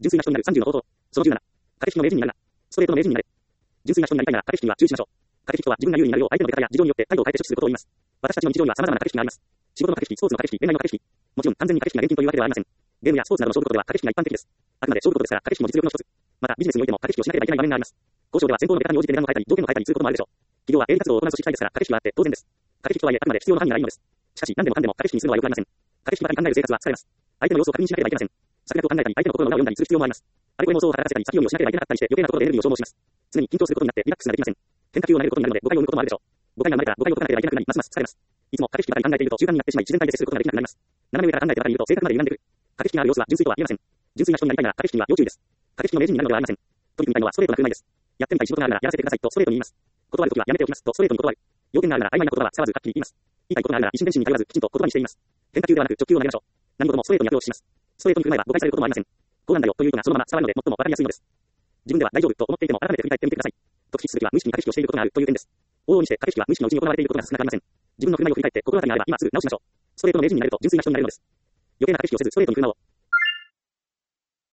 純粋な人になる30の方法。その17。駆け引きの名人になるな。ストレートの名人になれ。純粋な人になりたいなら駆け引きには注意しましょう。駆け引きとは自分が有利になるよう相手の出方や事情によって態度を変えて処置することを言います。私たちの日常には様々な駆け引きがあります。仕事の駆け引き、スポーツの駆け引き、恋愛の駆け引き。もちろん完全に駆け引きが厳禁というわけではありません。ゲームやスポーツなどの勝負事では駆け引きが一般的です。あくまで勝負事ですから駆け引きも実力の一つ。またビジネスにおいても駆け引きをしなければいけない場面があります。交渉では先方のベタに応じて値段を変えたり条件を変えたりすることもあるでしょう。企業は営利活動を行う組織体ですから駆け引きはあって当然です。駆け引きとはいえあくまで必要な範囲ならいいのです。しかし何でもかんでも駆け引きにするのは良くありません。駆け引きばかり考える生活は疲れます。相手の様子を確認しなければいけません。策略を考えたり相手の心の裏を読んだりする必要もあります。あれこれ妄想を働かせたり先読みをしなければいけなかったりして余計なところでエネルギーを消耗します。常に緊張することになってリラックスができません。変化球を投げることになるので誤解を生むこともあるでしょう。誤解が生まれたら誤解を解かなければいけなくなりますます疲れます。いつも駆け引きばかり考えていると習慣になってしまい自然体で接することができなくなります。斜め上から考えてばかりいると性格まで歪んでくる。駆け引きがある様子は純粋とは言えません。純粋な人になりたいなら駆け引きには要注意です。駆け引きの名人になるのではありません。取り組みたいのはストレートな振る舞いです。やってみたい仕事があるならやらせてくださいとストレートに言います。断るときはやめておきますとストレートに断る。要件があるなら曖昧な言葉は使わずはっきり言います。言いたいことがあるなら一心伝心に頼らずきちんと言葉にしています。変化球ではなく直球を投げましょう。何事もストレートにアプローチします。ストレートに振る舞えば誤解されることもありません。こうなんだよというのがそのまま伝わるので最もわかりやすいのです。自分では大丈夫と思っていても改めて振り返ってみてください。特筆すべきは無意識に駆け引きをしていることがあるという点です。往々にして駆け引きは無意識のうちに行われていることが少なくありません。自分の振る舞いを振り返って心当たりがあれば今すぐ直しましょう。ストレートの名人になると純粋な人になれるのです。余計な駆け引きをせずストレートに振る舞おう。